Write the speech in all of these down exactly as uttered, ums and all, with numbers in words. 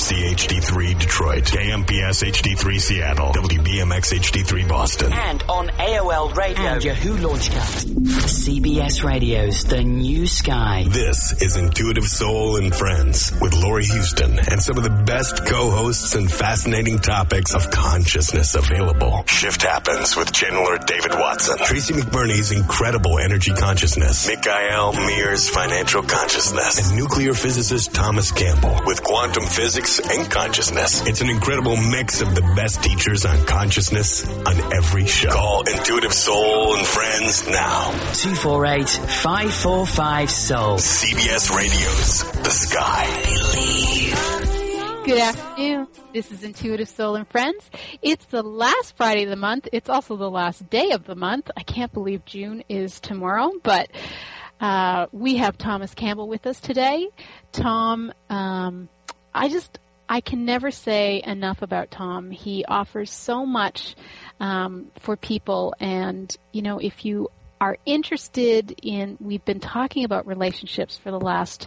C H D three Detroit, K M P S H D three Seattle, W B M X H D three Boston, and on A O L Radio and Yahoo Launchcast. C B S Radio's The New Sky. This is Intuitive Soul and Friends with Laurie Houston and some of the best co-hosts and fascinating topics of consciousness available. Shift Happens with Channeler David Watson, Tracy McBurney's Incredible Energy Consciousness, Mikhail Mears' Financial Consciousness, and nuclear physicist Thomas Campbell with Quantum Physics and Consciousness. It's an incredible mix of the best teachers on consciousness on every show. Call Intuitive Soul and Friends now. two four eight, five four five, soul. C B S Radio's The Sky. Believe. Good afternoon. This is Intuitive Soul and Friends. It's the last Friday of the month. It's also the last day of the month. I can't believe June is tomorrow, but uh, we have Thomas Campbell with us today. Tom, um, I just, I can never say enough about Tom. He offers so much um, for people, and, you know, if you are interested in, we've been talking about relationships for the last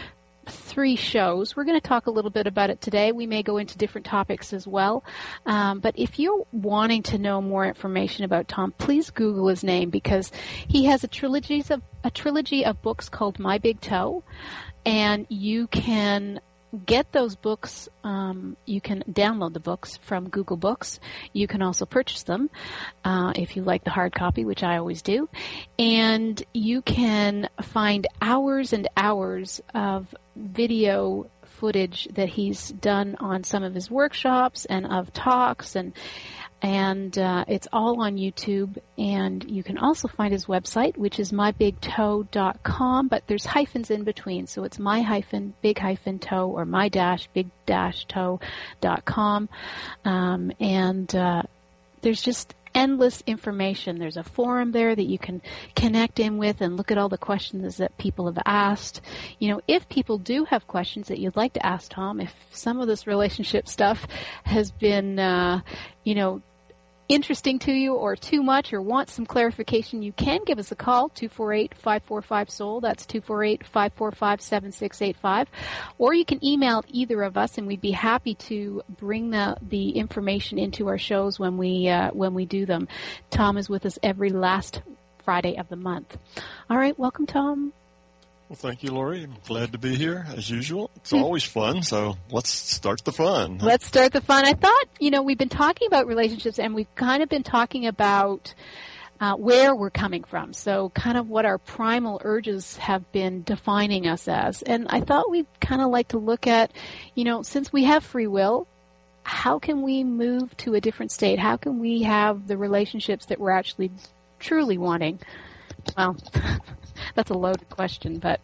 three shows. We're going to talk a little bit about it today. We may go into different topics as well. Um, but if you're wanting to know more information about Tom, please Google his name, because he has a trilogy of a trilogy of books called My Big Toe, and you can get those books. Um, you can download the books from Google Books. You can also purchase them uh, if you like the hard copy, which I always do. And you can find hours and hours of video footage that he's done on some of his workshops and of talks, and and uh, it's all on YouTube. And you can also find his website, which is my big toe dot com, but there's hyphens in between, so it's my hyphen big hyphen toe or my dash big dash toe dot com. Um, and uh, there's just endless information. There's a forum there that you can connect in with and look at all the questions that people have asked. You know, if people do have questions that you'd like to ask Tom, if some of this relationship stuff has been, uh, you know, interesting to you or too much or want some clarification, you can give us a call, two four eight, five four five, soul. That's two four eight, five four five, seven six eight five. Or you can email either of us, and we'd be happy to bring the the information into our shows when we uh, when we do them. Tom is with us every last Friday of the month. All right, welcome, Tom. Well, thank you, Laurie. I'm glad to be here, as usual. It's always fun, so let's start the fun. Let's start the fun. I thought, you know, we've been talking about relationships, and we've kind of been talking about uh, where we're coming from, so kind of what our primal urges have been defining us as. And I thought we'd kind of like to look at, you know, since we have free will, how can we move to a different state? How can we have the relationships that we're actually truly wanting? Well, that's a loaded question, but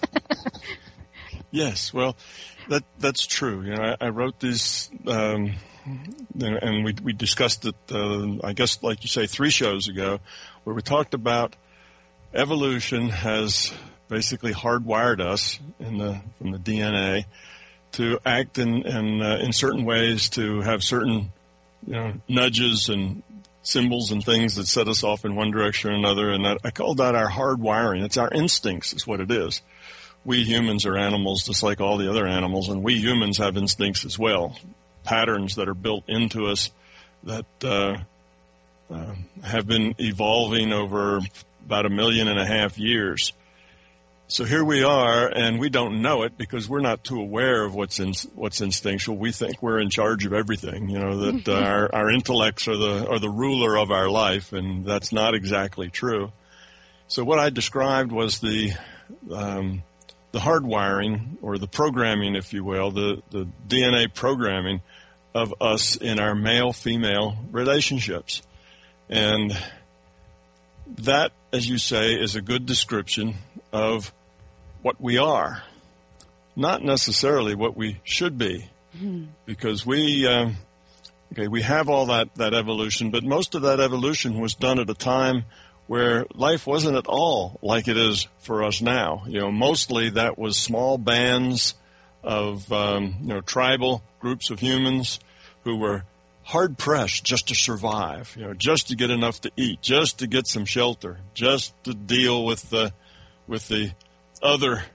yes, well, that that's true. You know, I, I wrote these, um, and we we discussed it. Uh, I guess, like you say, three shows ago, where we talked about evolution has basically hardwired us in the from the D N A to act in in, uh, in certain ways, to have certain, you know, nudges and symbols and things that set us off in one direction or another, and that, I call that our hard wiring. It's our instincts is what it is. We humans are animals just like all the other animals, and we humans have instincts as well, patterns that are built into us that uh, uh, have been evolving over about a million and a half years. So here we are, and we don't know it because we're not too aware of what's in, what's instinctual. We think we're in charge of everything, you know, that uh, our, our intellects are the are the ruler of our life, and that's not exactly true. So what I described was the um, the hardwiring, or the programming, if you will, the, the D N A programming of us in our male-female relationships. And that, as you say, is a good description of what we are, not necessarily what we should be, mm-hmm. because we, um, okay, we have all that, that evolution, but most of that evolution was done at a time where life wasn't at all like it is for us now. You know, mostly that was small bands of, um, you know, tribal groups of humans who were hard pressed just to survive, you know, just to get enough to eat, just to get some shelter, just to deal with the, with the other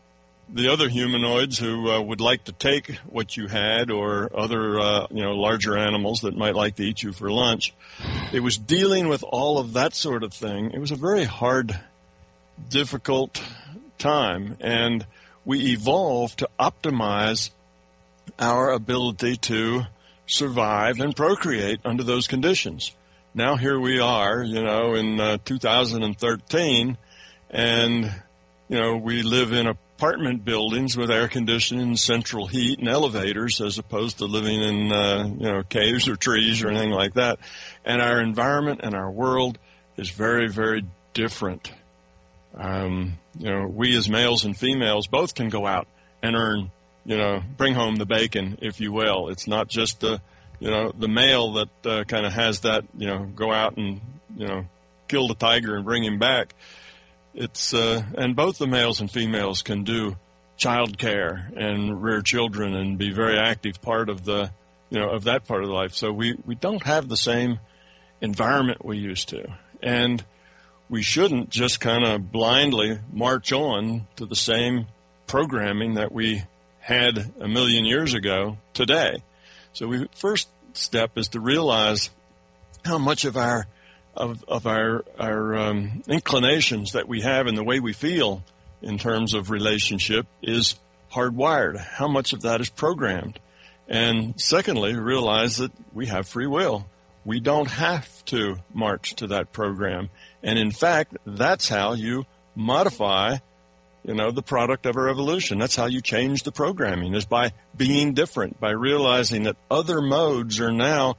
the other humanoids who uh, would like to take what you had, or other, uh, you know, larger animals that might like to eat you for lunch. It was dealing with all of that sort of thing. It was a very hard, difficult time, and we evolved to optimize our ability to survive and procreate under those conditions. Now here we are, you know, in uh, two thousand thirteen, and, you know, we live in apartment buildings with air conditioning, central heat, and elevators, as opposed to living in, uh, you know, caves or trees or anything like that. And our environment and our world is very, very different. Um, you know, we as males and females both can go out and earn, you know, bring home the bacon, if you will. It's not just the, you know, the male that uh, kind of has that, you know, go out and, you know, kill the tiger and bring him back. It's, uh, and both the males and females can do child care and rear children and be very active part of the, you know, of that part of the life. So we, we don't have the same environment we used to. And we shouldn't just kind of blindly march on to the same programming that we had a million years ago today. So we, first step is to realize how much of our of, of our our um, inclinations that we have and the way we feel in terms of relationship is hardwired. How much of that is programmed? And secondly, realize that we have free will. We don't have to march to that program. And in fact, that's how you modify, you know, the product of our evolution. That's how you change the programming, is by being different, by realizing that other modes are now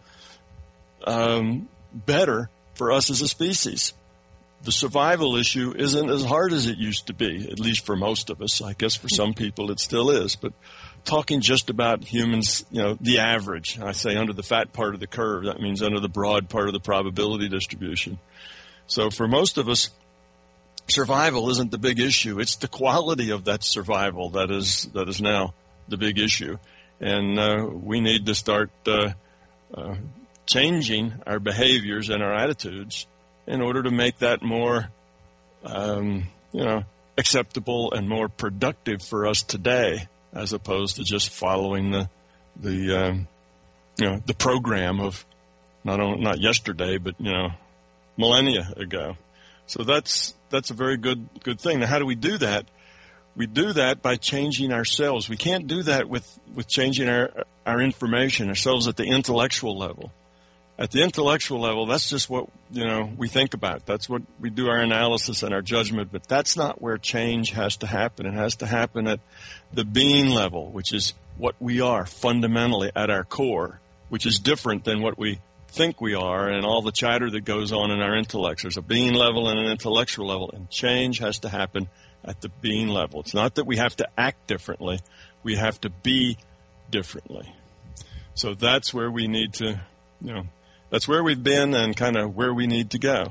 um, better for us as a species. The survival issue isn't as hard as it used to be, at least for most of us. I guess for some people it still is. But talking just about humans, you know, the average, I say under the fat part of the curve, that means under the broad part of the probability distribution. So for most of us, survival isn't the big issue. It's the quality of that survival that is that is now the big issue. And uh, we need to start uh, uh, changing our behaviors and our attitudes in order to make that more, um, you know, acceptable and more productive for us today, as opposed to just following the the um, you know the program of not only, not yesterday, but you know millennia ago. So that's that's a very good good thing. Now, how do we do that? We do that by changing ourselves. We can't do that with, with changing our our information, ourselves at the intellectual level. At the intellectual level, that's just what, you know, we think about. That's what we do our analysis and our judgment, but that's not where change has to happen. It has to happen at the being level, which is what we are fundamentally at our core, which is different than what we think we are and all the chatter that goes on in our intellects. There's a being level and an intellectual level, and change has to happen at the being level. It's not that we have to act differently. We have to be differently. So that's where we need to, you know, that's where we've been and kind of where we need to go.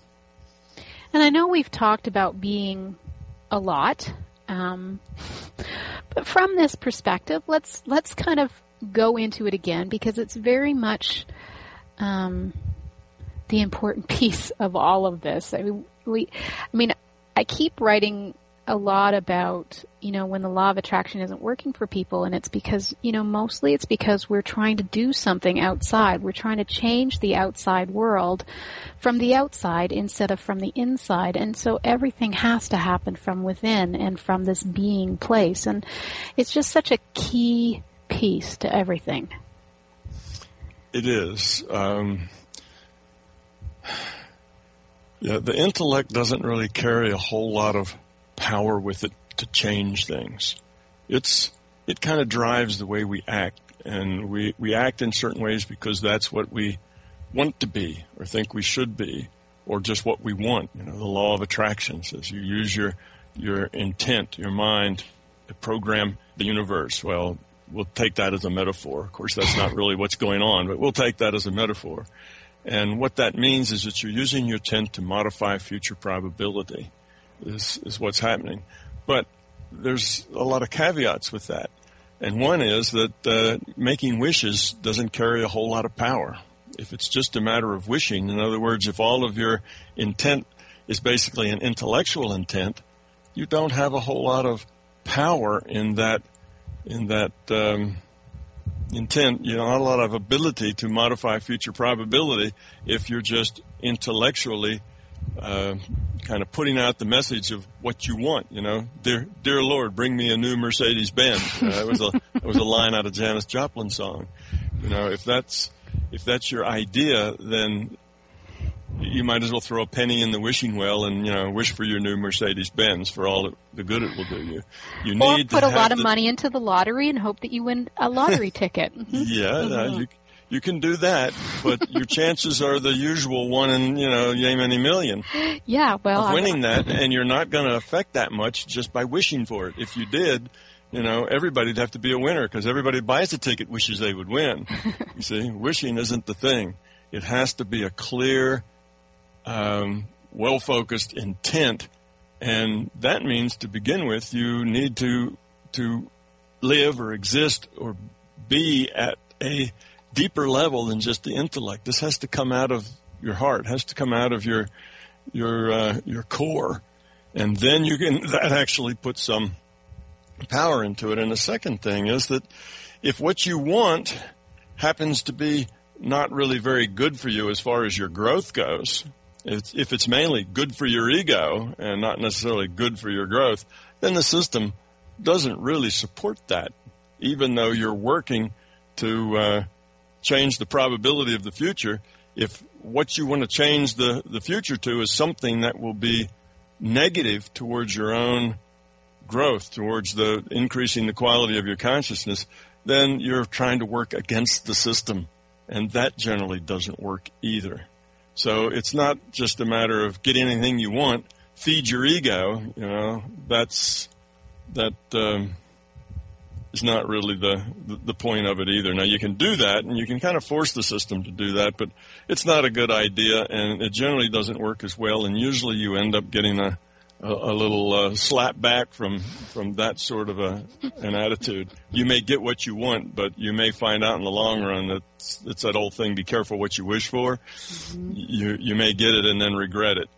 And I know we've talked about being a lot, um, but from this perspective, let's let's kind of go into it again, because it's very much um, the important piece of all of this. I mean, we, I mean, I keep writing a lot about, you know, when the law of attraction isn't working for people, and it's because, you know, mostly it's because we're trying to do something outside. We're trying to change the outside world from the outside instead of from the inside. And so everything has to happen from within and from this being place. And it's just such a key piece to everything. It is. Um, yeah, the intellect doesn't really carry a whole lot of power with it to change things. It's it kind of drives the way we act, and we, we act in certain ways because that's what we want to be or think we should be, or just what we want. You know, the law of attraction says you use your your intent, your mind, to program the universe. Well, we'll take that as a metaphor. Of course, that's not really what's going on, but we'll take that as a metaphor. And what that means is that you're using your intent to modify future probability. Is, is what's happening. But there's a lot of caveats with that. And one is that uh, making wishes doesn't carry a whole lot of power. If it's just a matter of wishing, in other words, if all of your intent is basically an intellectual intent, you don't have a whole lot of power in that in that um, intent. You know, not a lot of ability to modify future probability if you're just intellectually uh, kind of putting out the message of what you want. You know, dear, dear Lord, bring me a new Mercedes Benz. Uh, that was a that was a line out of Janis Joplin's song. You know, if that's if that's your idea, then you might as well throw a penny in the wishing well and, you know, wish for your new Mercedes Benz for all the good it will do you. You or need put to a lot of the, money into the lottery and hope that you win a lottery ticket. Yeah, mm-hmm. uh, you you can do that, but your chances are the usual one in, you know, yay many million. Yeah, well, of winning that, and you're not going to affect that much just by wishing for it. If you did, you know, everybody'd have to be a winner because everybody buys a ticket wishes they would win. You see, wishing isn't the thing. It has to be a clear, um, well-focused intent, and that means to begin with, you need to to live or exist or be at a deeper level than just the intellect. This has to come out of your heart. It has to come out of your your uh, your core, and then you can that actually put some power into it. And the second thing is that if what you want happens to be not really very good for you as far as your growth goes, if, if it's mainly good for your ego and not necessarily good for your growth, then the system doesn't really support that, even though you're working to uh, change the probability of the future. If what you want to change the, the future to is something that will be negative towards your own growth, towards the increasing the quality of your consciousness, then you're trying to work against the system, and that generally doesn't work either. So it's not just a matter of get anything you want, feed your ego. You know, that's that um, is not really the, the the point of it either. Now you can do that, and you can kind of force the system to do that, but it's not a good idea, and it generally doesn't work as well. And usually you end up getting a a, a little uh, slap back from from that sort of a an attitude. You may get what you want, but you may find out in the long run that it's, it's that old thing: be careful what you wish for. Mm-hmm. You you may get it and then regret it.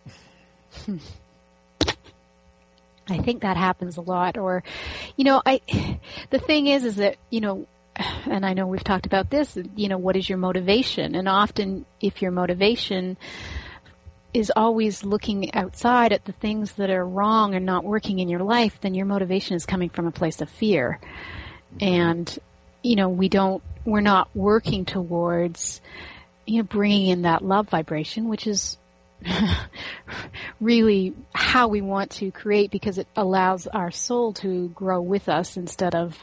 I think that happens a lot. Or, you know, I the thing is, is that, you know, and I know we've talked about this. You know, what is your motivation? And often, if your motivation is always looking outside at the things that are wrong and not working in your life, then your motivation is coming from a place of fear. And, you know, we don't, we're not working towards, you know, bringing in that love vibration, which is really how we want to create, because it allows our soul to grow with us instead of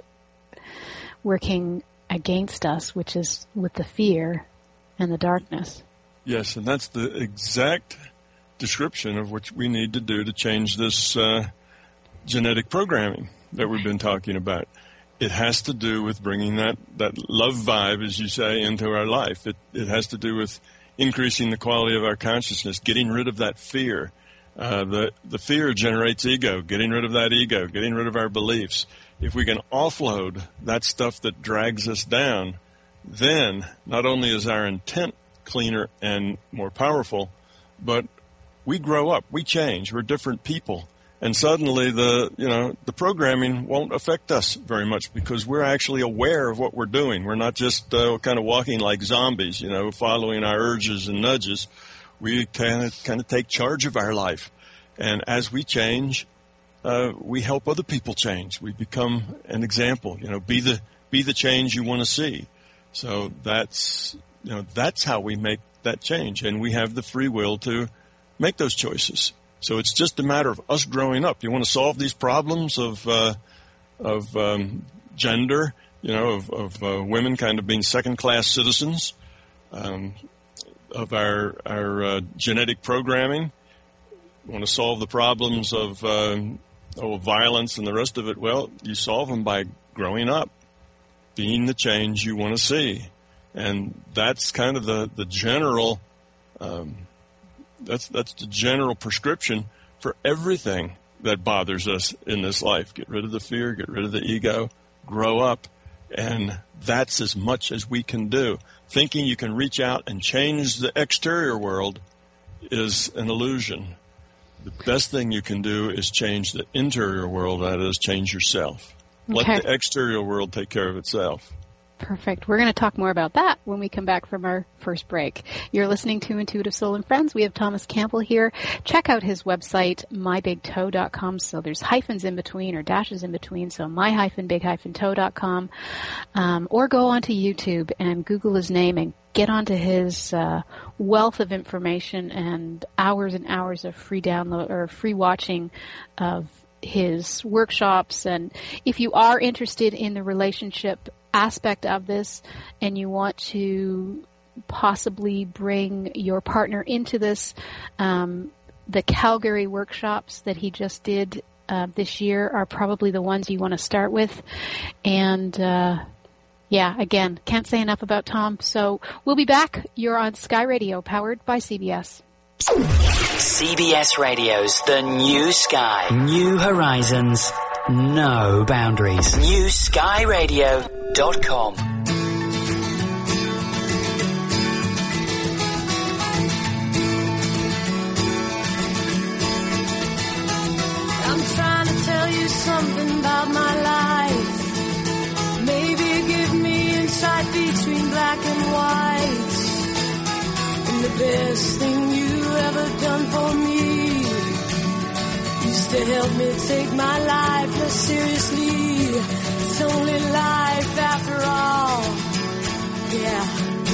working against us, which is with the fear and the darkness. Yes, and that's the exact description of what we need to do to change this uh, genetic programming that we've been talking about. It has to do with bringing that, that love vibe, as you say, into our life. It, it has to do with increasing the quality of our consciousness, getting rid of that fear. Uh, the, the fear generates ego, getting rid of that ego, getting rid of our beliefs. If we can offload that stuff that drags us down, then not only is our intent cleaner and more powerful, but we grow up, we change, we're different people. And suddenly the, you know, the programming won't affect us very much because we're actually aware of what we're doing. We're not just uh, kind of walking like zombies, you know, following our urges and nudges. We kind of, kind of take charge of our life. And as we change, uh, we help other people change. We become an example, you know, be the, be the change you want to see. So that's, you know, that's how we make that change. And we have the free will to make those choices. So it's just a matter of us growing up. You want to solve these problems of uh, of um, gender, you know, of, of uh, women kind of being second-class citizens, um, of our our uh, genetic programming. You want to solve the problems of um, oh, violence and the rest of it. Well, you solve them by growing up, being the change you want to see, and that's kind of the the general. Um, That's that's the general prescription for everything that bothers us in this life. Get rid of the fear, get rid of the ego, grow up, and that's as much as we can do. Thinking you can reach out and change the exterior world is an illusion. The best thing you can do is change the interior world, that is, change yourself. Okay. Let the exterior world take care of itself. Perfect. We're going to talk more about that when we come back from our first break. You're listening to Intuitive Soul and Friends. We have Thomas Campbell here. Check out his website, my big toe dot com. So there's hyphens in between or dashes in between. So my big toe dot com. Um, or go onto YouTube and Google his name and get onto his uh, wealth of information and hours and hours of free download or free watching of his workshops. And if you are interested in the relationship aspect of this and you want to possibly bring your partner into this, um, the Calgary workshops that he just did uh, this year are probably the ones you want to start with. And uh, yeah, again, can't say enough about Tom. So we'll be back. You're on Sky Radio, powered by C B S. C B S Radio's The New Sky. New horizons, no boundaries. new sky radio dot com. I'm trying to tell you something about my life. Maybe give me insight between black and white. And the best thing you ever done for me used to help me take my life less seriously. It's only life after all. Yeah.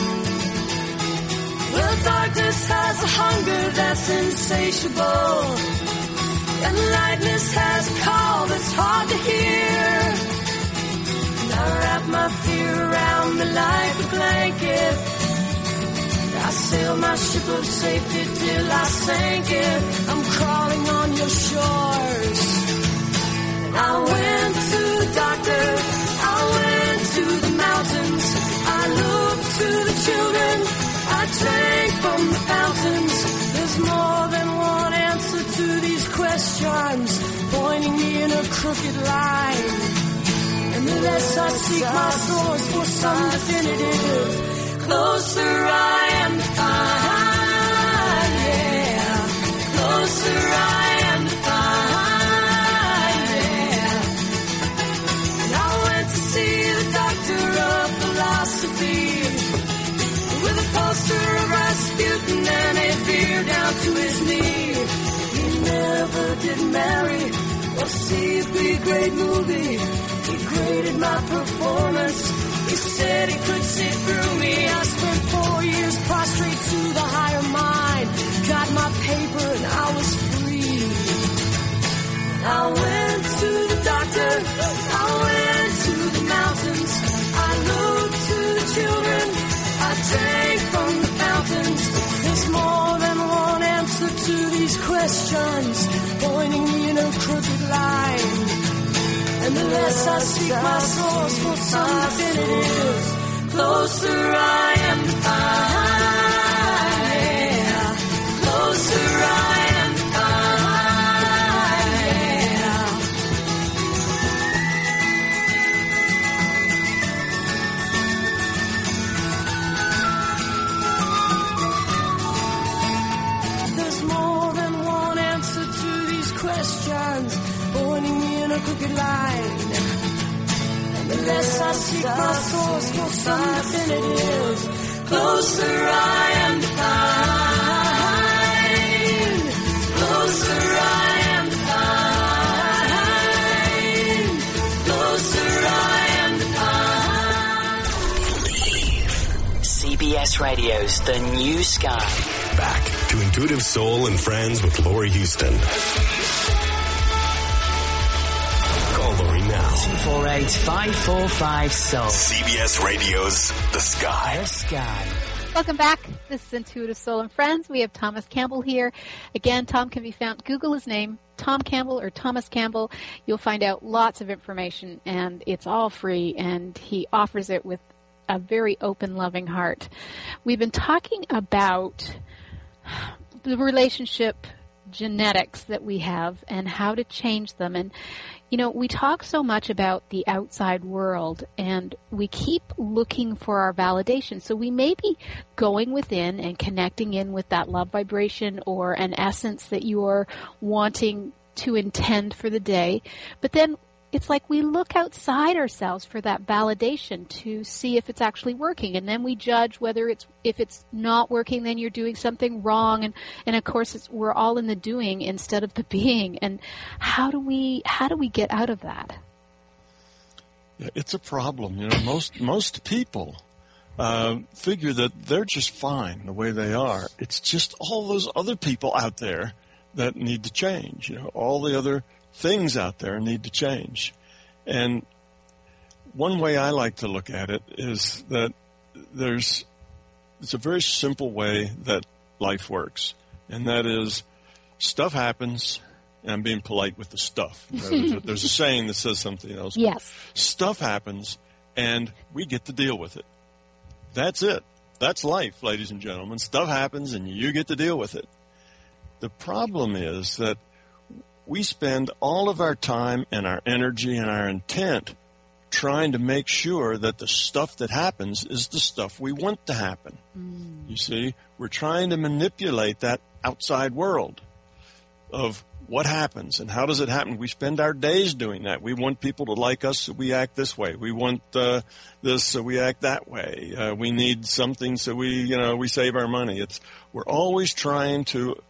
Well, darkness has a hunger that's insatiable, and lightness has a call that's hard to hear. And I wrap my fear around me like a blanket. I sail my ship of safety till I sank it. I'm crawling on your shores. And I went to the doctor, I went to the mountains, I looked to the children, I drank from the fountains. There's more than one answer to these questions, pointing me in a crooked line. And the less I seek my source for some definitive, closer I am to find, yeah. Closer I am to find, yeah. And I went to see the doctor of philosophy, with a poster of Rasputin and a beer down to his knee. He never did marry or see a big great movie. He graded my performance. He said he could see through me. I spent four years prostrate to the higher mind. Got my paper and I was free. I went to the doctor, I went to the mountains, I looked to the children, I drank from the fountains. There's more than one answer to these questions, pointing me in a crooked line. And the less I seek my source for some definitive, closer I am to find, yeah. Closer I am to find, yeah. There's more than one answer to these questions, pointing me in a crooked line. And the less I seek my source for some definitive, closer I am to find. Closer I am to find. Closer I am to find. C B S Radio's The New Sky. Back to Intuitive Soul and Friends with Laurie Houston. Call Laurie now. two four eight, five four five, S O U L. C B S Radio's The Sky. The Sky. Welcome back. This is Intuitive Soul and Friends. We have Thomas Campbell here. Again, Tom can be found. Google his name, Tom Campbell or Thomas Campbell. You'll find out lots of information, and it's all free, and he offers it with a very open, loving heart. We've been talking about the relationship genetics that we have and how to change them. And You know, we talk so much about the outside world, and we keep looking for our validation. So we may be going within and connecting in with that love vibration or an essence that you're wanting to intend for the day. But then it's like we look outside ourselves for that validation to see if it's actually working. And then we judge whether it's, if it's not working, then you're doing something wrong. And, and of course, it's, we're all in the doing instead of the being. And how do we, how do we get out of that? Yeah, it's a problem. You know, most, most people, uh, figure that they're just fine the way they are. It's just all those other people out there that need to change. You know, all the other things out there need to change. And one way I like to look at it is that there's, it's a very simple way that life works. And that is, stuff happens, and I'm being polite with the stuff. You know, there's, a, there's a saying that says something else. Yes. Stuff happens, and we get to deal with it. That's it. That's life, ladies and gentlemen. Stuff happens, and you get to deal with it. The problem is that we spend all of our time and our energy and our intent trying to make sure that the stuff that happens is the stuff we want to happen. Mm. You see, we're trying to manipulate that outside world of what happens and how does it happen. We spend our days doing that. We want people to like us, so we act this way. We want uh, this, so we act that way. Uh, we need something, so we, you know, we save our money. It's we're always trying to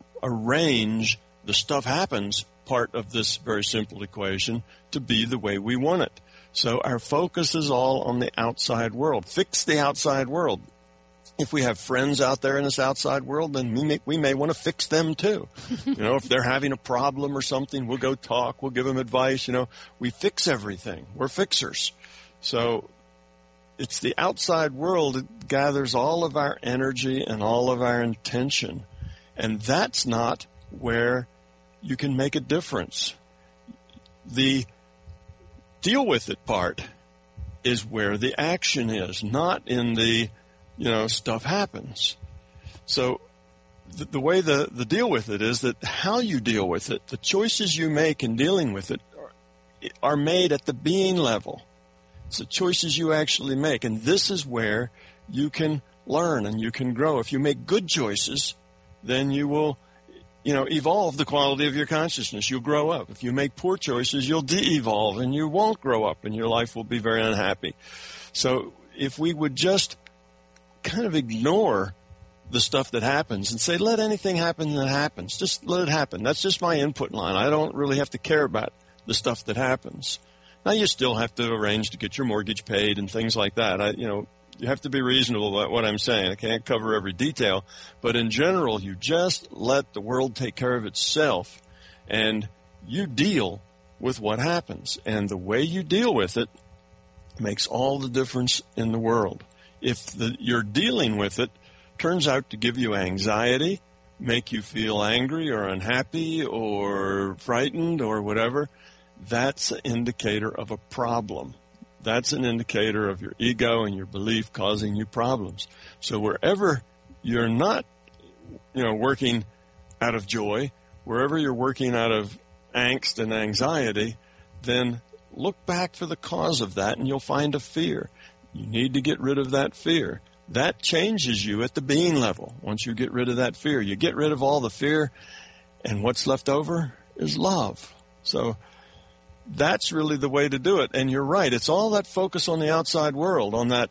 arrange the stuff happens part of this very simple equation to be the way we want it. So our focus is all on the outside world. Fix the outside world. If we have friends out there in this outside world, then we may, we may want to fix them too. You know, if they're having a problem or something, we'll go talk, we'll give them advice. You know, we fix everything. We're fixers. So it's the outside world that gathers all of our energy and all of our intention. And that's not where you can make a difference. The deal with it part is where the action is, not in the, you know, stuff happens. So the, the way the, the deal with it is that how you deal with it, the choices you make in dealing with it are, are made at the being level. It's the choices you actually make. And this is where you can learn and you can grow. If you make good choices, then you will, you know, evolve the quality of your consciousness. You'll grow up. If you make poor choices, you'll de-evolve and you won't grow up and your life will be very unhappy. So if we would just kind of ignore the stuff that happens and say, let anything happen that happens. Just let it happen. That's just my input line. I don't really have to care about the stuff that happens. Now, you still have to arrange to get your mortgage paid and things like that. I, you know, you have to be reasonable about what I'm saying. I can't cover every detail. But in general, you just let the world take care of itself, and you deal with what happens. And the way you deal with it makes all the difference in the world. If the, you're dealing with it turns out to give you anxiety, make you feel angry or unhappy or frightened or whatever, that's an indicator of a problem. That's an indicator of your ego and your belief causing you problems. So wherever you're not, you know, working out of joy, wherever you're working out of angst and anxiety, then look back for the cause of that and you'll find a fear. You need to get rid of that fear. That changes you at the being level. Once you get rid of that fear, you get rid of all the fear, and what's left over is love. So that's really the way to do it. And you're right. It's all that focus on the outside world, on that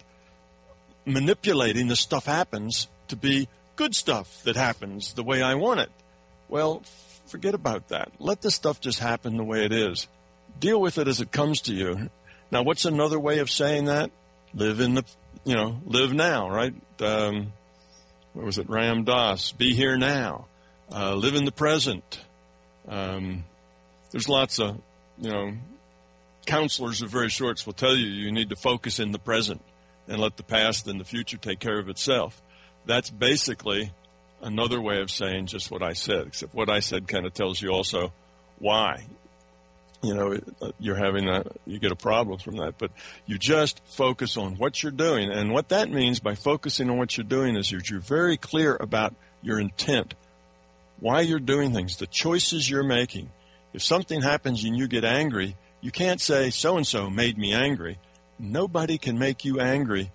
manipulating the stuff happens to be good stuff that happens the way I want it. Well, forget about that. Let the stuff just happen the way it is. Deal with it as it comes to you. Now, what's another way of saying that? Live in the, you know, live now, right? Um, what was it? Ram Dass, be here now. Uh, live in the present. Um, there's lots of, you know, counselors of various sorts will tell you you need to focus in the present and let the past and the future take care of itself. That's basically another way of saying just what I said, except what I said kind of tells you also why. You know, you're having a, you get a problem from that, but you just focus on what you're doing. And what that means by focusing on what you're doing is you're, you're very clear about your intent, why you're doing things, the choices you're making. If something happens and you get angry, you can't say, so-and-so made me angry. Nobody can make you angry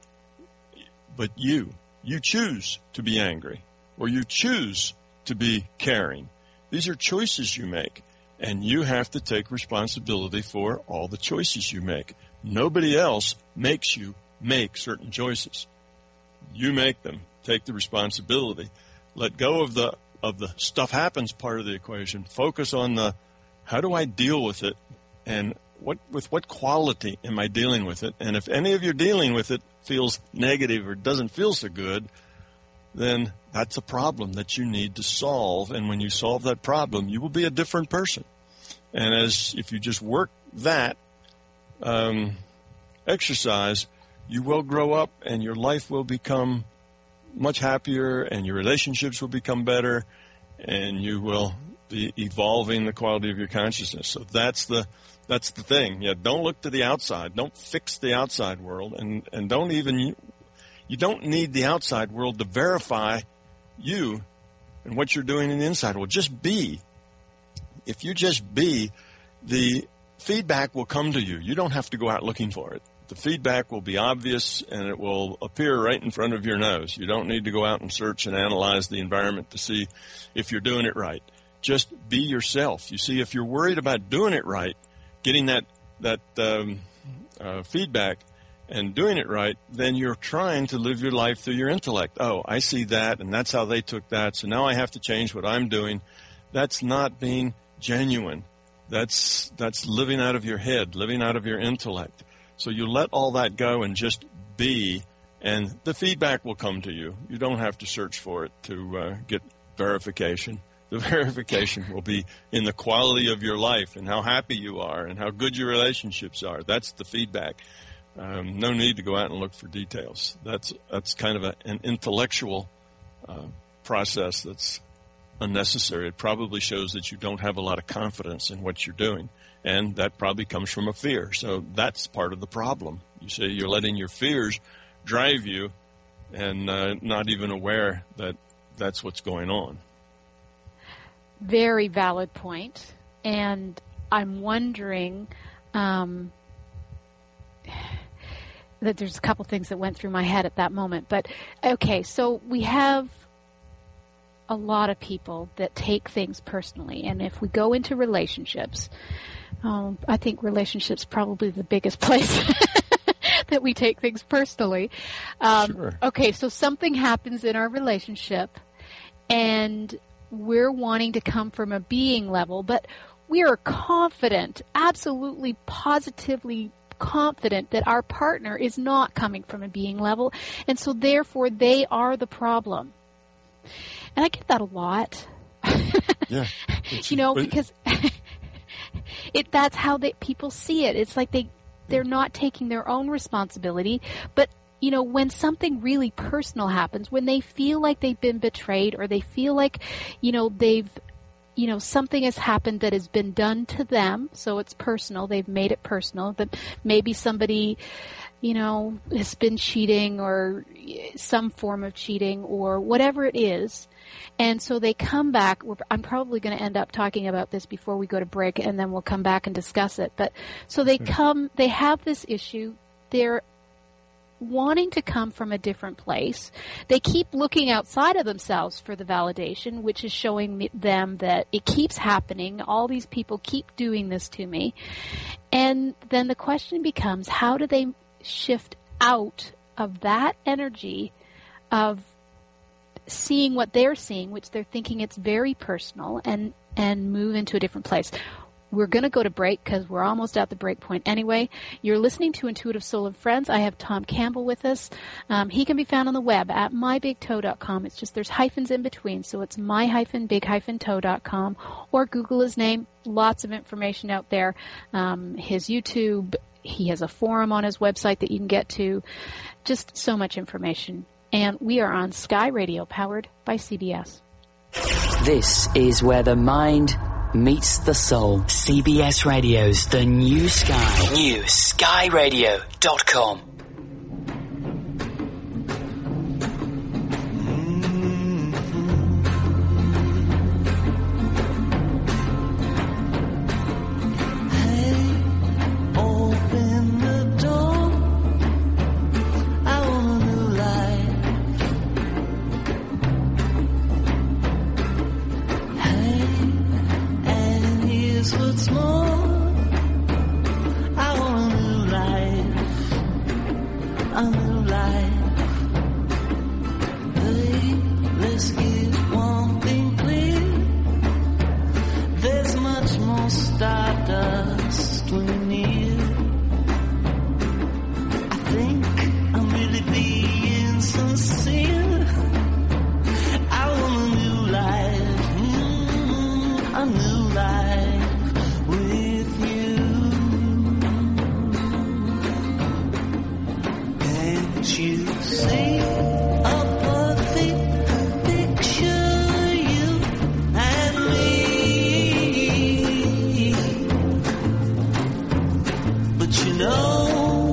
but you. You choose to be angry, or you choose to be caring. These are choices you make, and you have to take responsibility for all the choices you make. Nobody else makes you make certain choices. You make them. Take the responsibility. Let go of the of the stuff happens part of the equation. Focus on the how do I deal with it, and what with what quality am I dealing with it? And if any of your dealing with it feels negative or doesn't feel so good, then that's a problem that you need to solve. And when you solve that problem, you will be a different person. And as if you just work that um, exercise, you will grow up and your life will become much happier and your relationships will become better and you will be evolving the quality of your consciousness. So that's the that's the thing. Yeah, don't look to the outside. Don't fix the outside world, and, and don't even you don't need the outside world to verify you and what you're doing in the inside world. Just be. If you just be, the feedback will come to you. You don't have to go out looking for it. The feedback will be obvious, and it will appear right in front of your nose. You don't need to go out and search and analyze the environment to see if you're doing it right. Just be yourself. You see, if you're worried about doing it right, getting that that um, uh, feedback and doing it right, then you're trying to live your life through your intellect. Oh, I see that, and that's how they took that, so now I have to change what I'm doing. That's not being genuine. That's that's living out of your head, living out of your intellect. So you let all that go and just be, and the feedback will come to you. You don't have to search for it to uh, get verification. The verification will be in the quality of your life and how happy you are and how good your relationships are. That's the feedback. Um, no need to go out and look for details. That's that's kind of a, an intellectual uh, process that's unnecessary. It probably shows that you don't have a lot of confidence in what you're doing, and that probably comes from a fear. So that's part of the problem. You say you're letting your fears drive you and uh, not even aware that that's what's going on. Very valid point. And I'm wondering um, that there's a couple things that went through my head at that moment. But, okay, so we have a lot of people that take things personally. And if we go into relationships, um, I think relationships probably the biggest place that we take things personally. Um, sure. Okay, so something happens in our relationship, and we're wanting to come from a being level, but we are confident, absolutely positively confident that our partner is not coming from a being level, and so therefore they are the problem. And I get that a lot. Yeah. You know, because it that's how they people see it. It's like they they're not taking their own responsibility, but you know, when something really personal happens, when they feel like they've been betrayed, or they feel like, you know, they've, you know, something has happened that has been done to them, so it's personal, they've made it personal, that maybe somebody, you know, has been cheating or some form of cheating or whatever it is, and so they come back. I'm probably going to end up talking about this before we go to break, and then we'll come back and discuss it. But so they come, they have this issue, they're wanting to come from a different place. They keep looking outside of themselves for the validation, which is showing me, them that it keeps happening. All these people keep doing this to me. And then the question becomes, how do they shift out of that energy of seeing what they're seeing, which they're thinking it's very personal, and, and move into a different place? We're going to go to break because we're almost at the break point anyway. You're listening to Intuitive Soul and Friends. I have Tom Campbell with us. Um, he can be found on the web at my big toe dot com. It's just there's hyphens in between, so it's my big toe dot com, or Google his name. Lots of information out there. Um, his YouTube, he has a forum on his website that you can get to. Just so much information. And we are on Sky Radio, powered by C B S. This is where the mind meets the soul. C B S Radio's The New Sky. New Sky Radio dot com. life. Babe, let's get one thing clear. There's much more stardust when you're near. I think I'm really being sincere. I want a new life, mm, a new life with you. Can't you see a perfect picture, you and me? But you know,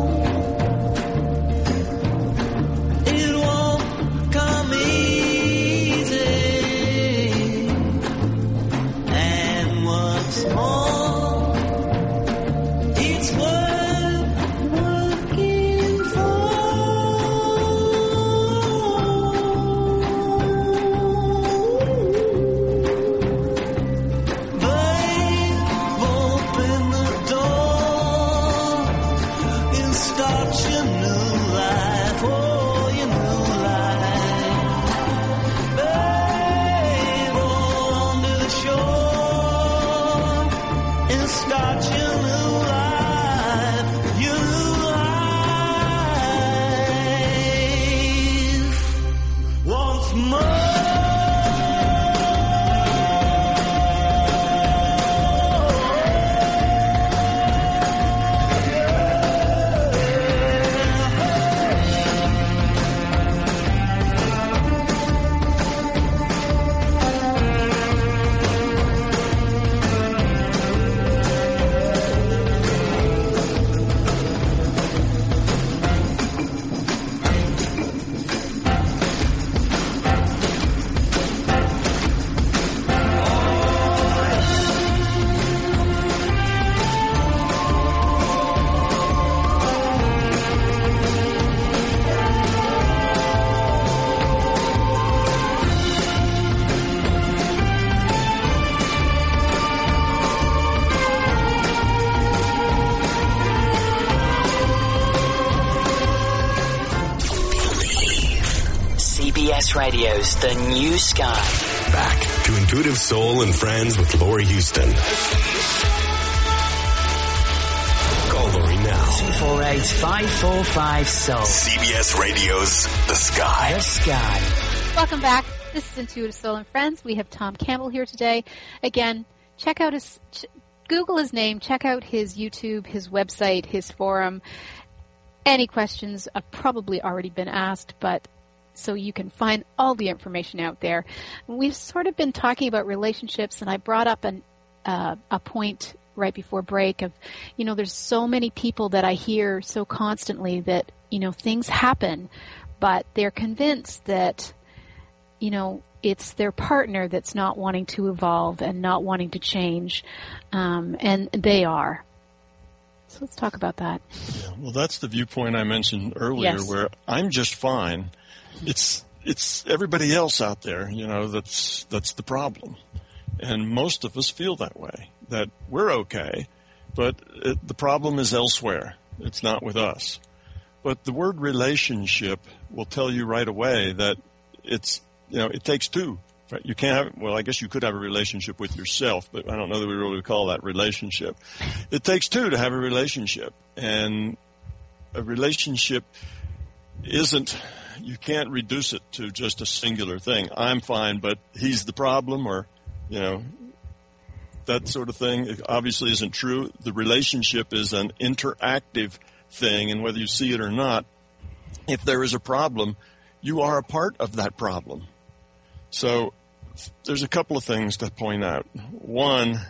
it won't come easy. And what's more, it's worth working for. Babe, open the door and start your new life. Oh, your new life. Babe, hold on to the shore and start your new life. Your new life. Once more. C B S Radio's The New Sky. Back to Intuitive Soul and Friends with Laurie Houston. Call Laurie now. two four eight, five four five, soul. C B S Radio's The Sky. The Sky. Welcome back. This is Intuitive Soul and Friends. We have Tom Campbell here today. Again, check out his, ch- Google his name, check out his YouTube, his website, his forum. Any questions have probably already been asked, but so you can find all the information out there. We've sort of been talking about relationships, and I brought up an, uh, a point right before break of, you know, there's so many people that I hear so constantly that, you know, things happen, but they're convinced that, you know, it's their partner that's not wanting to evolve and not wanting to change, um, and they are. So let's talk about that. Yeah, well, that's the viewpoint I mentioned earlier, Yes. where I'm just fine. It's it's everybody else out there, you know, that's that's the problem, and most of us feel that way. That we're okay, but it, the problem is elsewhere. It's not with us. But the word relationship will tell you right away that it's, you know, it takes two. Right? You can't have, well, I guess you could have a relationship with yourself, but I don't know that we really would call that relationship. It takes two to have a relationship, and a relationship isn't, you can't reduce it to just a singular thing. I'm fine, but he's the problem, or, you know, that sort of thing. It obviously isn't true. The relationship is an interactive thing, and whether you see it or not, if there is a problem, you are a part of that problem. So there's a couple of things to point out. One,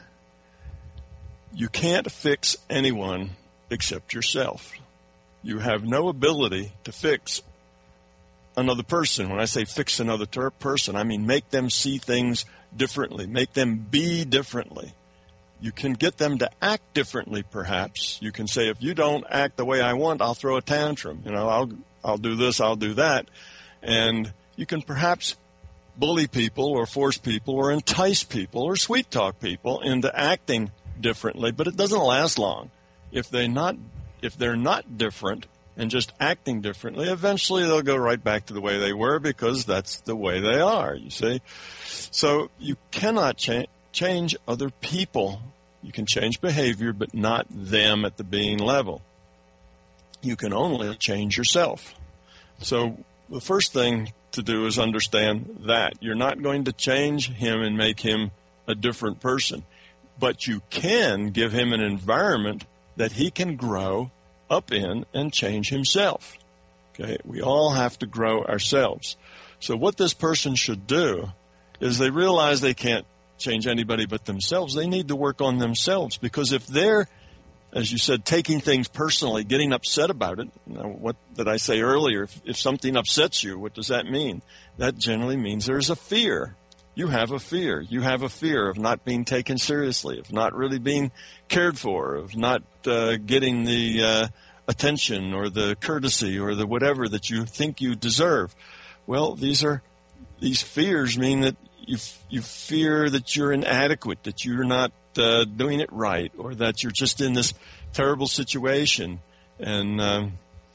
you can't fix anyone except yourself. You have no ability to fix another person. When I say fix another ter- person, I mean make them see things differently, make them be differently. You can get them to act differently, perhaps. You can say, if you don't act the way I want, I'll throw a tantrum. You know, I'll I'll do this, I'll do that. And you can perhaps bully people or force people or entice people or sweet talk people into acting differently, but it doesn't last long. If they not if they're not different and just acting differently, eventually they'll go right back to the way they were because that's the way they are, you see. So you cannot cha- change other people. You can change behavior, but not them at the being level. You can only change yourself. So the first thing to do is understand that. You're not going to change him and make him a different person, but you can give him an environment that he can grow up in and change himself. Okay, we all have to grow ourselves. So what this person should do is they realize they can't change anybody but themselves. They need to work on themselves, because if they're, as you said, taking things personally, getting upset about it, you know, what did I say earlier? If, if something upsets you, what does that mean? That generally means there's a fear. You have a fear. You have a fear of not being taken seriously, of not really being cared for, of not uh, getting the uh, attention or the courtesy or the whatever that you think you deserve. Well, these are these fears mean that you you fear that you're inadequate, that you're not uh, doing it right, or that you're just in this terrible situation, and um,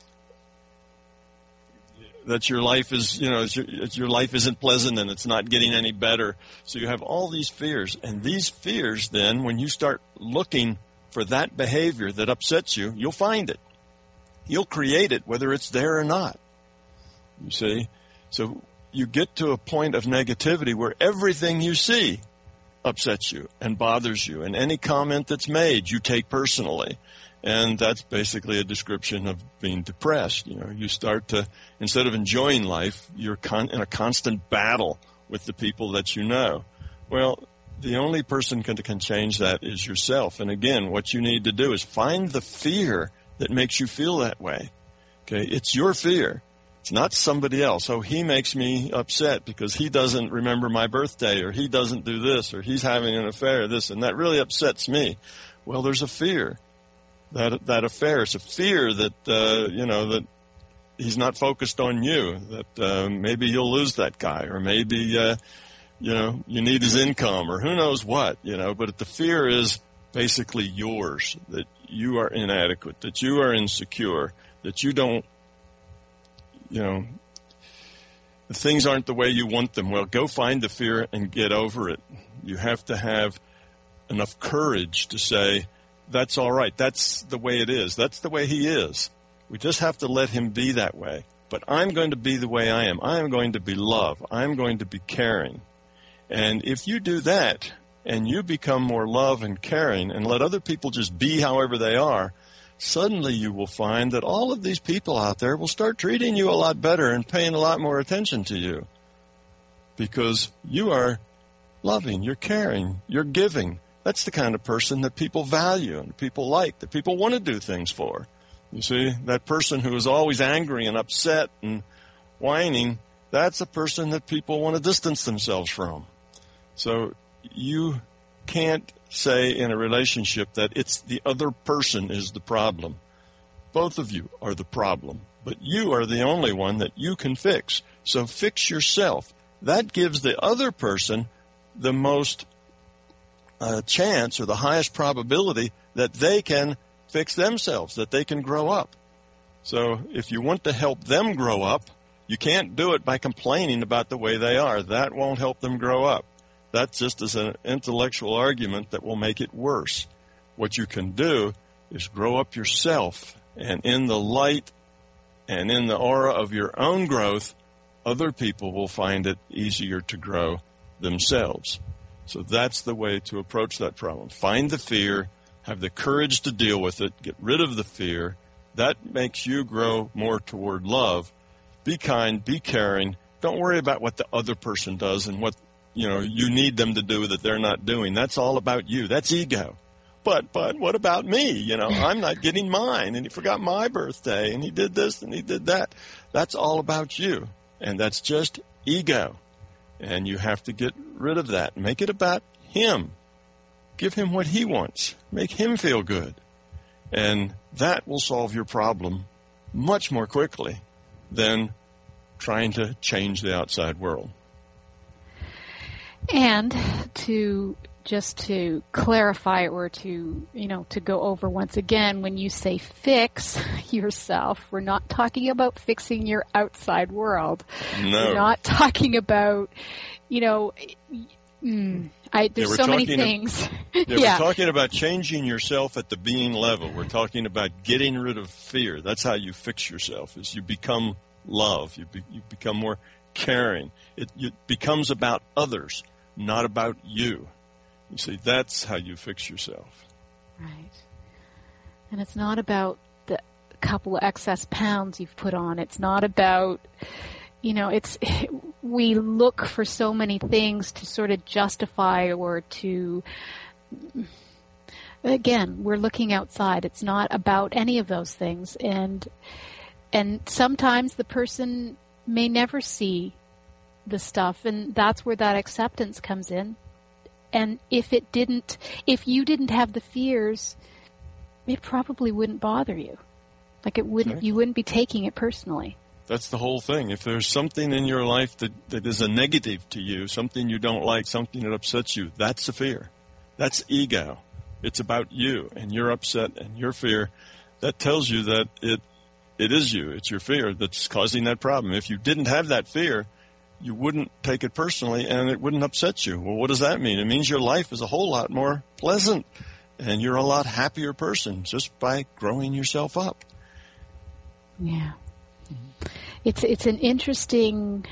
that your life is, you know, your, your life isn't pleasant and it's not getting any better. So you have all these fears, and these fears then, when you start looking for that behavior that upsets you, you'll find it. You'll create it, whether it's there or not. You see? So you get to a point of negativity where everything you see upsets you and bothers you, and any comment that's made you take personally. And that's basically a description of being depressed. You know, you start to, instead of enjoying life, you're con- in a constant battle with the people that you know. Well, the only person can, can change that is yourself. And again, what you need to do is find the fear that makes you feel that way. Okay, it's your fear. It's not somebody else. Oh, he makes me upset because he doesn't remember my birthday, or he doesn't do this, or he's having an affair, this, and that really upsets me. Well, there's a fear. That that affair, it's a fear that, uh, you know, that he's not focused on you, that uh, maybe you'll lose that guy, or maybe, uh, you know, you need his income, or who knows what, you know, but the fear is basically yours, that you are inadequate, that you are insecure, that you don't, you know, the things aren't the way you want them. Well, go find the fear and get over it. You have to have enough courage to say, that's all right. That's the way it is. That's the way he is. We just have to let him be that way. But I'm going to be the way I am. I am going to be love. I'm going to be caring. And if you do that, and you become more love and caring, and let other people just be however they are, suddenly you will find that all of these people out there will start treating you a lot better and paying a lot more attention to you. Because you are loving, you're caring, you're giving. That's the kind of person that people value and people like, that people want to do things for. You see, that person who is always angry and upset and whining, that's a person that people want to distance themselves from. So you can't say in a relationship that it's the other person is the problem. Both of you are the problem, but you are the only one that you can fix. So fix yourself. That gives the other person the most Uh, chance, or the highest probability that they can fix themselves, that they can grow up. So if you want to help them grow up, you can't do it by complaining about the way they are. That won't help them grow up. That just is an intellectual argument that will make it worse. What you can do is grow up yourself, and in the light and in the aura of your own growth, other people will find it easier to grow themselves. So that's the way to approach that problem. Find the fear, have the courage to deal with it, get rid of the fear. That makes you grow more toward love. Be kind, be caring. Don't worry about what the other person does and what, you know, you need them to do that they're not doing. That's all about you. That's ego. But, but what about me? You know, I'm not getting mine, and he forgot my birthday, and he did this and he did that. That's all about you. And that's just ego. And you have to get rid of that. Make it about him. Give him what he wants. Make him feel good. And that will solve your problem much more quickly than trying to change the outside world. And to just to clarify or to, you know, to go over once again, when you say fix yourself, we're not talking about fixing your outside world. No. We're not talking about, you know, mm, I, there's yeah, so many talking things. Of, yeah, yeah, we're talking about changing yourself at the being level. We're talking about getting rid of fear. That's how you fix yourself, is you become love. You, be, you become more caring. It, it becomes about others, not about you. You see, that's how you fix yourself. Right. And it's not about the couple of excess pounds you've put on. It's not about, you know, it's, we look for so many things to sort of justify or to, again, we're looking outside. It's not about any of those things. And, and sometimes the person may never see the stuff, and that's where that acceptance comes in. And if it didn't, if you didn't have the fears, it probably wouldn't bother you. Like it wouldn't, Exactly. you wouldn't be taking it personally. That's the whole thing. If there's something in your life that, that is a negative to you, something you don't like, something that upsets you, that's a fear. That's ego. It's about you and your upset and your fear. That tells you that it it is you. It's your fear that's causing that problem. If you didn't have that fear, you wouldn't take it personally and it wouldn't upset you. Well, what does that mean? It means your life is a whole lot more pleasant and you're a lot happier person just by growing yourself up. Yeah. It's it's an interesting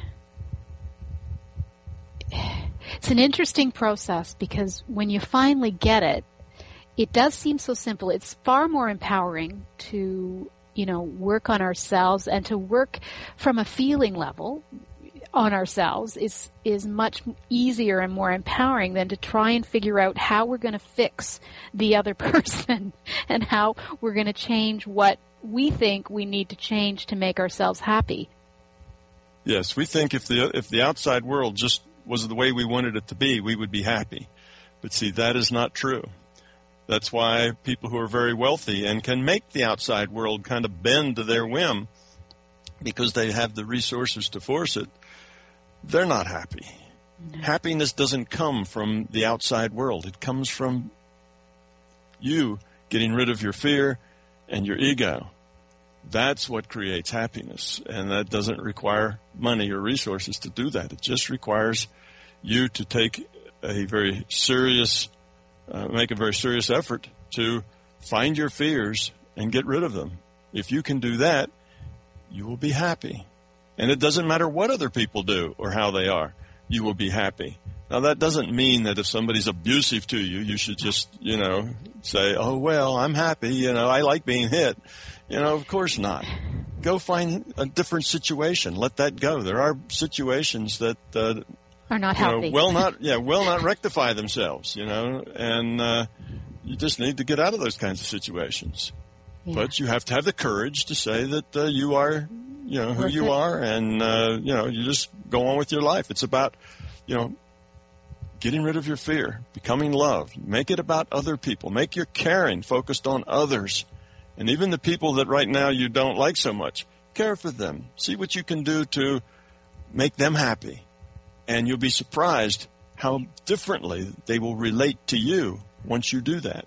it's an interesting process, because when you finally get it, it does seem so simple. It's far more empowering to, you know, work on ourselves, and to work from a feeling level on ourselves is is much easier and more empowering than to try and figure out how we're going to fix the other person and how we're going to change what we think we need to change to make ourselves happy. Yes, we think if the if the outside world just was the way we wanted it to be, we would be happy. But see, that is not true. That's why people who are very wealthy and can make the outside world kind of bend to their whim because they have the resources to force it, they're not happy. No. Happiness doesn't come from the outside world. It comes from you getting rid of your fear and your ego. That's what creates happiness, and that doesn't require money or resources to do that. It just requires you to take a very serious, uh, make a very serious effort to find your fears and get rid of them. If you can do that, you will be happy. And it doesn't matter what other people do or how they are, you will be happy. Now, that doesn't mean that if somebody's abusive to you, you should just, you know, say, oh, well, I'm happy, you know, I like being hit. You know, of course not. Go find a different situation. Let that go. There are situations that uh, are not you healthy. Know, will not, yeah, will not rectify themselves. You know, and uh, you just need to get out of those kinds of situations. Yeah. But you have to have the courage to say that uh, you are, you know, who Worth you it. are, and uh, you know, you just go on with your life. It's about, you know, getting rid of your fear, becoming love. Make it about other people. Make your caring focused on others. And even the people that right now you don't like so much, care for them. See what you can do to make them happy. And you'll be surprised how differently they will relate to you once you do that.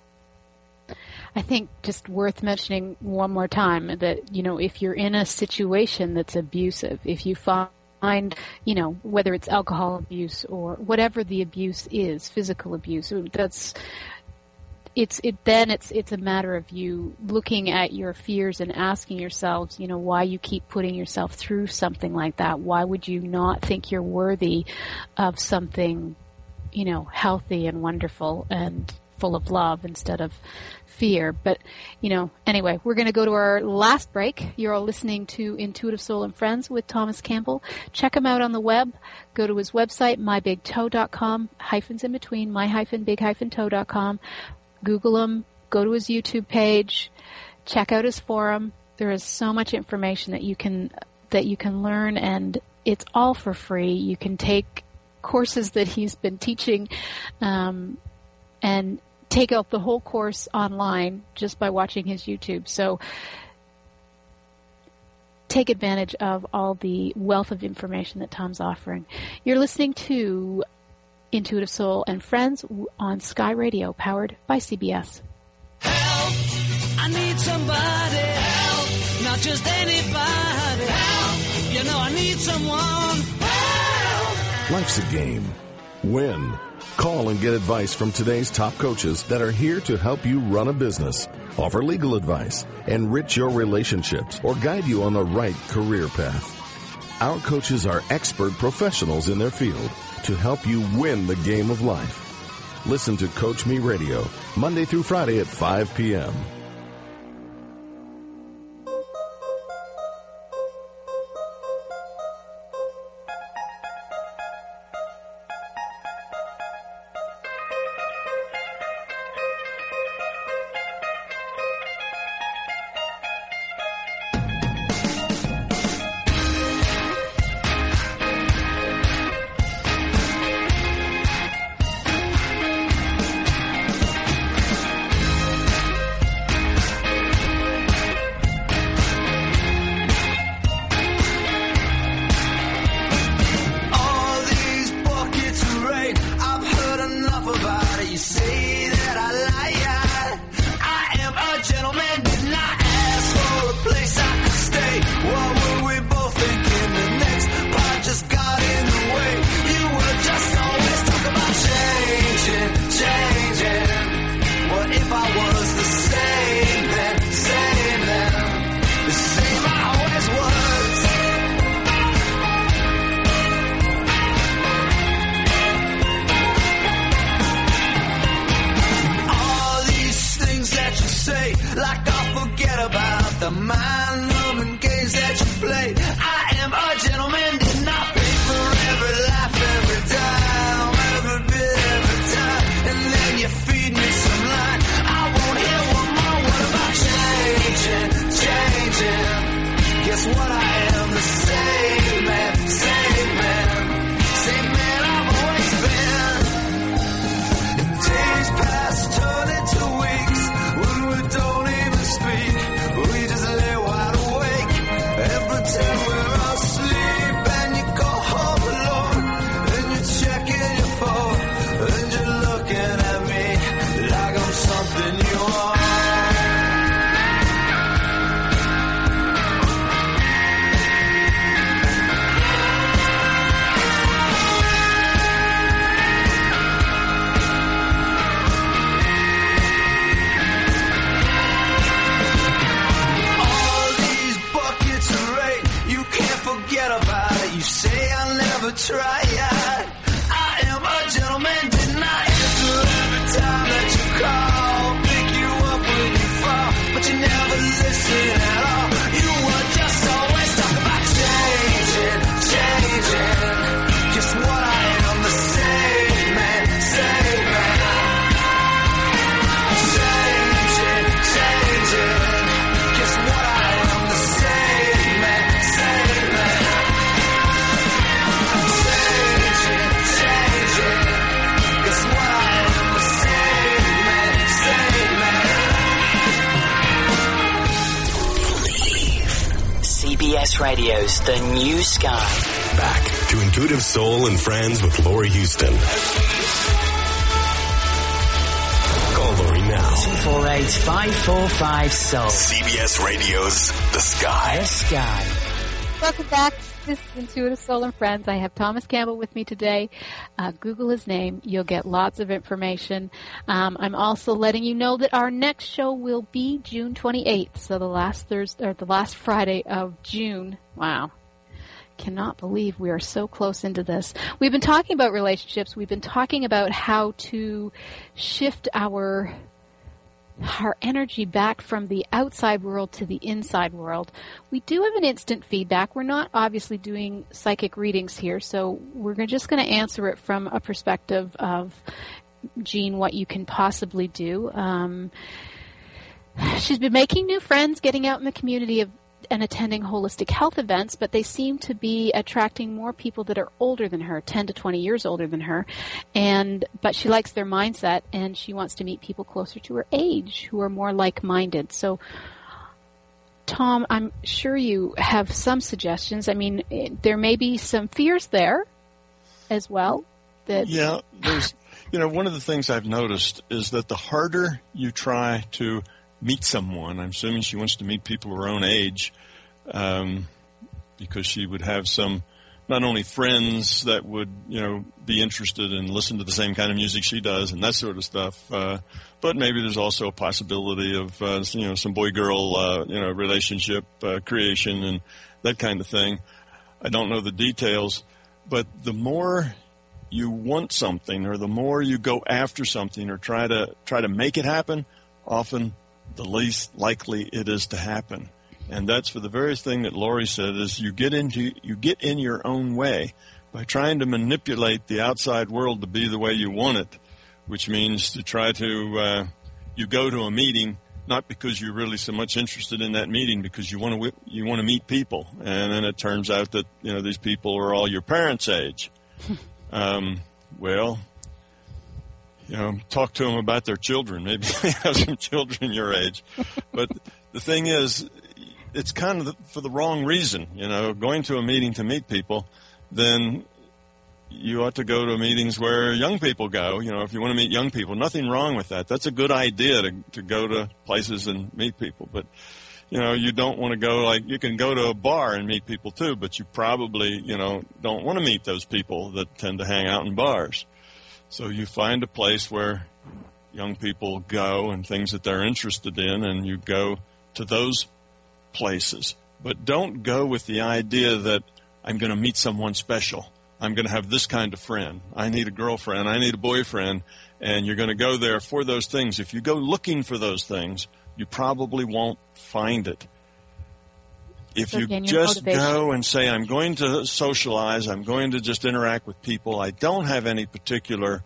I think just worth mentioning one more time that, you know, if you're in a situation that's abusive, if you find, you know, whether it's alcohol abuse or whatever the abuse is, physical abuse, that's... It's it then it's it's a matter of you looking at your fears and asking yourselves, you know, why you keep putting yourself through something like that. Why would you not think you're worthy of something, you know, healthy and wonderful and full of love instead of fear? But, you know, anyway, we're going to go to our last break. You're all listening to Intuitive Soul and Friends with Thomas Campbell. Check him out on the web. Go to his website, my big toe dot com, hyphens in between, my hyphen big hyphen toe dot com. Google him, go to his YouTube page, check out his forum. There is so much information that you can that you can learn, and it's all for free. You can take courses that he's been teaching um, and take out the whole course online just by watching his YouTube. So take advantage of all the wealth of information that Tom's offering. You're listening to Intuitive Soul and Friends on Sky Radio, powered by C B S. Help! I need somebody. Help! Not just anybody. Help! You know I need someone. Help! Life's a game. Win. Call and get advice from today's top coaches that are here to help you run a business, offer legal advice, enrich your relationships, or guide you on the right career path. Our coaches are expert professionals in their field to help you win the game of life. Listen to Coach Me Radio, Monday through Friday at five p.m. Radio's The New Sky. Back to Intuitive Soul and Friends with Laurie Houston. Call Laurie now. two four eight, five four five, S O U L. C B S Radio's The Sky. The Sky. Welcome back. This is Intuitive Soul and Friends. I have Thomas Campbell with me today. Uh, Google his name. You'll get lots of information. Um, I'm also letting you know that our next show will be June twenty-eighth, so the last Thursday or the last Friday of June. Wow. Cannot believe we are so close into this. We've been talking about relationships. We've been talking about how to shift our our energy back from the outside world to the inside world. We do have an instant feedback. We're not obviously doing psychic readings here, so we're just going to answer it from a perspective of, Jean, what you can possibly do. Um, she's been making new friends, getting out in the community of and attending holistic health events, but they seem to be attracting more people that are older than her, ten to twenty years older than her. And but she likes their mindset, and she wants to meet people closer to her age who are more like-minded. So, Tom, I'm sure you have some suggestions. I mean, there may be some fears there as well. That yeah, there's, you know, one of the things I've noticed is that the harder you try to meet someone, I'm assuming she wants to meet people her own age, um, because she would have some, not only friends that would, you know, be interested and listen to the same kind of music she does and that sort of stuff, uh, but maybe there's also a possibility of, uh, you know, some boy-girl, uh, you know, relationship uh, creation and that kind of thing. I don't know the details, but the more you want something or the more you go after something or try to try to make it happen, often the least likely it is to happen. And that's for the very thing that Lori said, is you get into you get in your own way by trying to manipulate the outside world to be the way you want it, which means to try to uh, you go to a meeting not because you're really so much interested in that meeting, because you want to you want to meet people, and then it turns out that, you know, these people are all your parents' age. um, well, you know, talk to them about their children. Maybe they have some children your age, but the thing is, it's kind of the, for the wrong reason. You know, going to a meeting to meet people, then you ought to go to meetings where young people go. You know, if you want to meet young people, nothing wrong with that. That's a good idea to to go to places and meet people. But, you know, you don't want to go, like, you can go to a bar and meet people too, but you probably, you know, don't want to meet those people that tend to hang out in bars. So you find a place where young people go and things that they're interested in, and you go to those places. But don't go with the idea that I'm going to meet someone special. I'm going to have this kind of friend. I need a girlfriend. I need a boyfriend. And you're going to go there for those things. If you go looking for those things, you probably won't find it. If So you again, your just motivation. go and say, I'm going to socialize, I'm going to just interact with people, I don't have any particular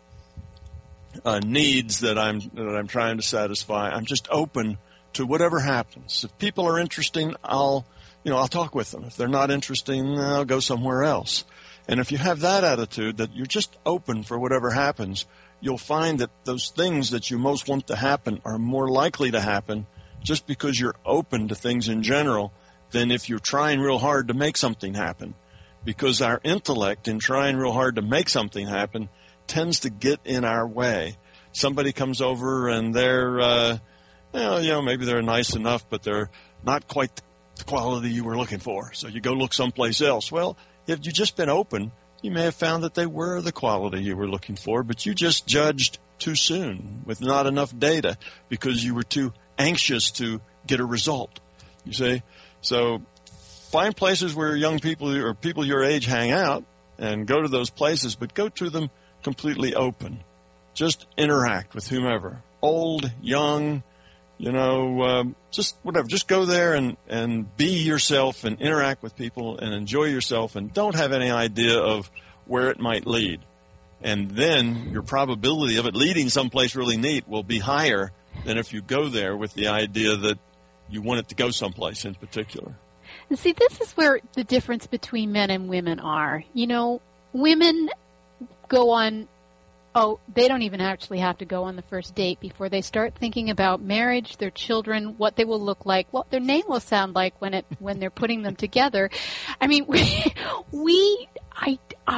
uh, needs that I'm that I'm trying to satisfy, I'm just open to whatever happens. If people are interesting, I'll, you know, I'll talk with them. If they're not interesting, I'll go somewhere else. And if you have that attitude, that you're just open for whatever happens, you'll find that those things that you most want to happen are more likely to happen just because you're open to things in general than if you're trying real hard to make something happen. Because our intellect, in trying real hard to make something happen, tends to get in our way. Somebody comes over and they're, uh, well, you know, maybe they're nice enough, but they're not quite the quality you were looking for. So you go look someplace else. Well, if you'd just been open, you may have found that they were the quality you were looking for, but you just judged too soon with not enough data because you were too anxious to get a result. You see? So find places where young people or people your age hang out and go to those places, but go to them completely open. Just interact with whomever, old, young, you know, um, just whatever. Just go there and, and be yourself and interact with people and enjoy yourself, and don't have any idea of where it might lead. And then your probability of it leading someplace really neat will be higher than if you go there with the idea that you want it to go someplace in particular. And see, this is where the difference between men and women are. You know, women go on, oh, they don't even actually have to go on the first date before they start thinking about marriage, their children, what they will look like, what their name will sound like when it when they're putting them together. I mean, we, we I,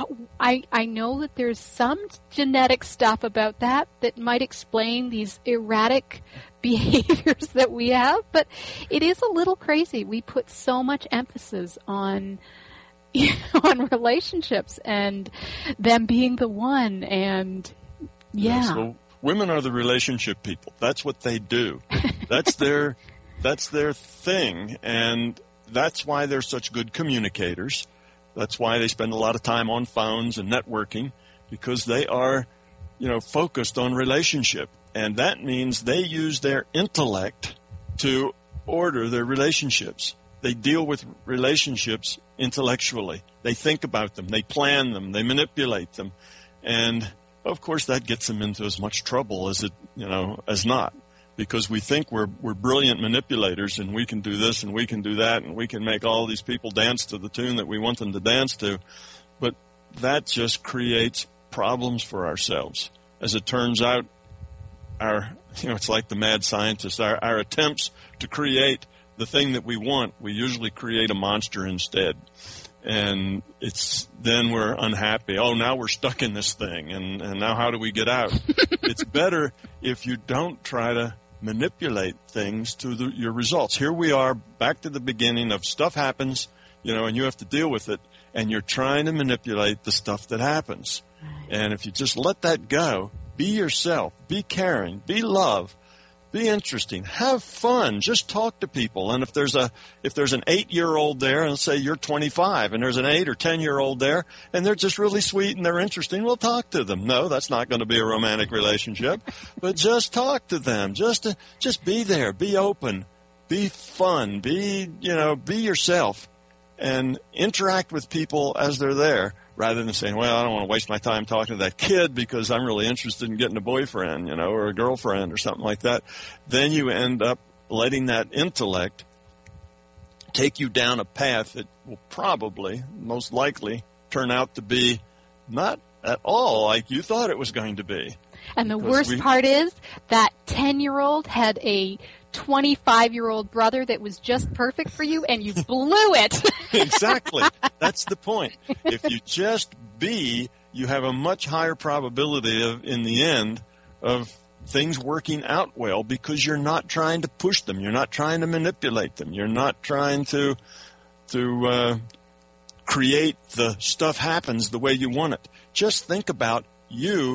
I, I know that there's some genetic stuff about that that might explain these erratic behaviors that we have, but it is a little crazy. We put so much emphasis on you know, on relationships and them being the one, and yeah. Yes, well, women are the relationship people. That's what they do. That's their that's their thing, and that's why they're such good communicators. That's why they spend a lot of time on phones and networking, because they are, you know, focused on relationship. And that means they use their intellect to order their relationships. They deal with relationships intellectually. They think about them. They plan them. They manipulate them. And, of course, that gets them into as much trouble as it, you know, as not. Because we think we're we're brilliant manipulators, and we can do this and we can do that, and we can make all these people dance to the tune that we want them to dance to. But that just creates problems for ourselves. As it turns out, our, you know, it's like the mad scientist. Our, our attempts to create the thing that we want, we usually create a monster instead. And it's then we're unhappy. Oh, now we're stuck in this thing, and, and now how do we get out? It's better if you don't try to manipulate things to the, your results. Here we are back to the beginning of stuff happens, you know, and you have to deal with it, and you're trying to manipulate the stuff that happens. And if you just let that go, be yourself, be caring, be love, be interesting, have fun, just talk to people. And if there's a if there's an eight-year-old there, and say you're twenty-five, and there's an eight or ten-year-old there, and they're just really sweet and they're interesting, well, talk to them. No, that's not going to be a romantic relationship, but just talk to them. Just uh, just be there, be open, be fun, be you know, be yourself, and interact with people as they're there. Rather than saying, well, I don't want to waste my time talking to that kid because I'm really interested in getting a boyfriend, you know, or a girlfriend or something like that. Then you end up letting that intellect take you down a path that will probably, most likely, turn out to be not at all like you thought it was going to be. And the Because worst we- part is that ten-year-old had a twenty-five-year-old brother that was just perfect for you, and you blew it. Exactly. That's the point. If you just be, you have a much higher probability of, in the end, of things working out well because you're not trying to push them. You're not trying to manipulate them. You're not trying to to uh, create the stuff happens the way you want it. Just think about you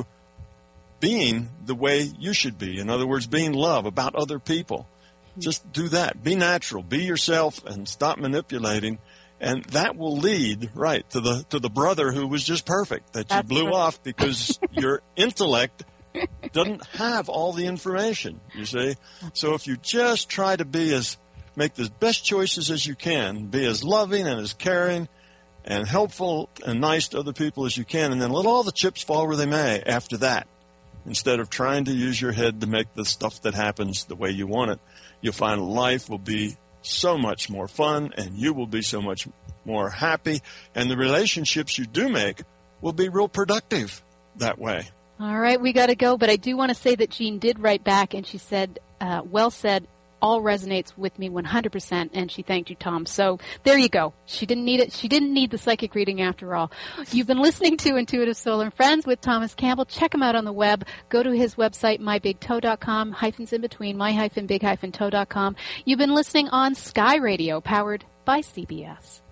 being the way you should be. In other words, being love about other people. Just do that. Be natural. Be yourself and stop manipulating. And that will lead, right, to the to the brother who was just perfect that you That's blew right. off because your intellect doesn't have all the information, you see. So if you just try to be as, make the best choices as you can, be as loving and as caring and helpful and nice to other people as you can, and then let all the chips fall where they may after that. Instead of trying to use your head to make the stuff that happens the way you want it, you'll find life will be so much more fun, and you will be so much more happy, and the relationships you do make will be real productive that way. All right, we got to go, but I do want to say that Jean did write back, and she said, uh, well said, all resonates with me one hundred percent, and she thanked you, Tom. So there you go. She didn't need it. She didn't need the psychic reading after all. You've been listening to Intuitive Soul and Friends with Thomas Campbell. Check him out on the web. Go to his website, my big toe dot com, hyphens in between, my hyphen big hyphen toe dot com. You've been listening on Sky Radio, powered by C B S.